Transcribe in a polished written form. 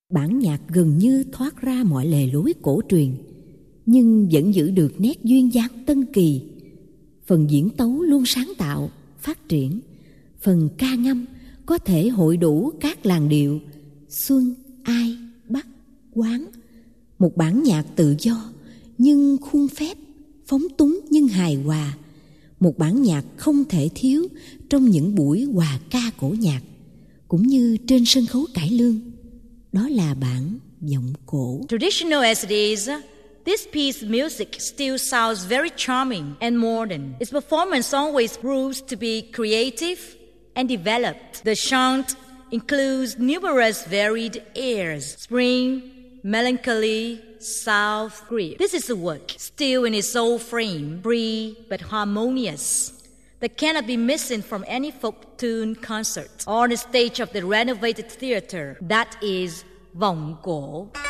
Bản nhạc gần như thoát ra mọi lề lối cổ truyền, nhưng vẫn giữ được nét duyên dáng tân kỳ. Phần diễn tấu luôn sáng tạo, phát triển. Phần ca ngâm có thể hội đủ các làn điệu Xuân, Ai, Bắc, Quán. Một bản nhạc tự do nhưng khuôn phép, phóng túng nhưng hài hòa. Một bản nhạc không thể thiếu trong những buổi hòa ca cổ nhạc, cũng như trên sân khấu cải lương. Đó là bản vọng cổ. Traditional as it is, this piece of music still sounds very charming and modern. Its performance always proves to be creative and developed. The chant includes numerous varied airs: spring, melancholy, south, grip. This is a work still in its old frame, free but harmonious, that cannot be missing from any folk tune concert or on the stage of the renovated theater that is vọng cổ.